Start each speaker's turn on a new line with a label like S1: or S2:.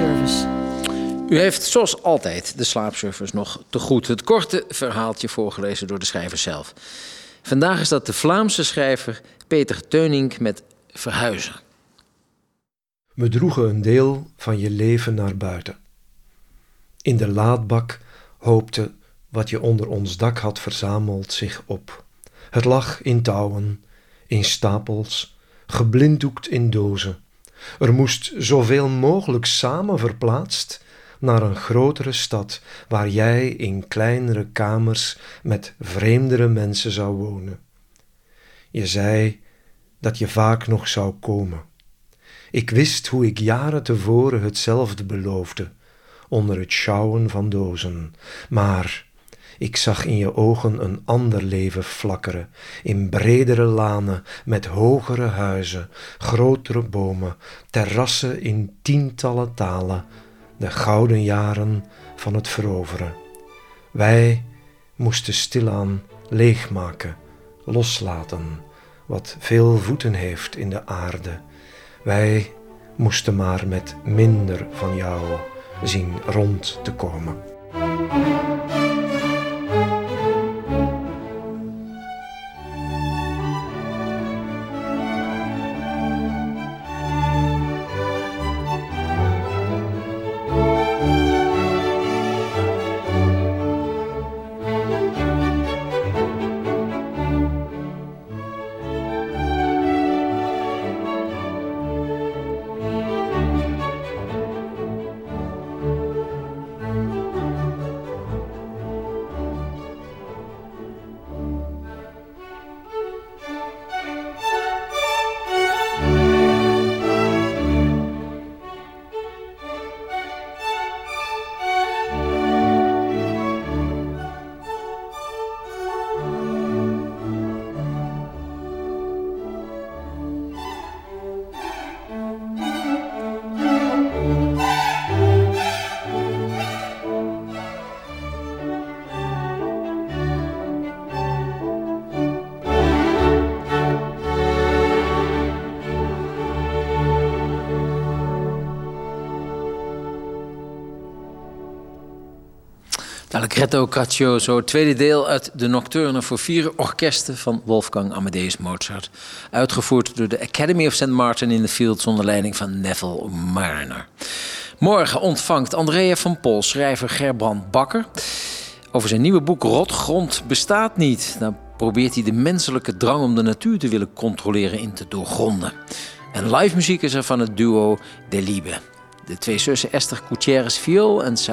S1: slaapservice.
S2: U heeft zoals altijd de slaapservice nog te goed. Het korte verhaaltje voorgelezen door de schrijver zelf. Vandaag is dat de Vlaamse schrijver Peter Teunink met Verhuizen.
S3: We droegen een deel van je leven naar buiten. In de laadbak hoopte wat je onder ons dak had verzameld zich op. Het lag in touwen, in stapels, geblinddoekt in dozen. Er moest zoveel mogelijk samen verplaatst naar een grotere stad, waar jij in kleinere kamers met vreemdere mensen zou wonen. Je zei dat je vaak nog zou komen. Ik wist hoe ik jaren tevoren hetzelfde beloofde, onder het sjouwen van dozen. Maar ik zag in je ogen een ander leven flakkeren, in bredere lanen, met hogere huizen, grotere bomen, terrassen in tientallen talen, de gouden jaren van het veroveren. Wij moesten stilaan leegmaken, loslaten, wat veel voeten heeft in de aarde. Wij moesten maar met minder van jou zien rond te komen.
S2: Allegretto Grazioso, het tweede deel uit de Nocturne voor 4 orkesten van Wolfgang Amadeus Mozart. Uitgevoerd door de Academy of St. Martin in the Fields onder leiding van Neville Marriner. Morgen ontvangt Andrea van Pol schrijver Gerbrand Bakker over zijn nieuwe boek Rotgrond bestaat niet. Nou probeert hij de menselijke drang om de natuur te willen controleren in te doorgronden. En live muziek is er van het duo De Liebe. De twee zussen Esther Gutierrez viool en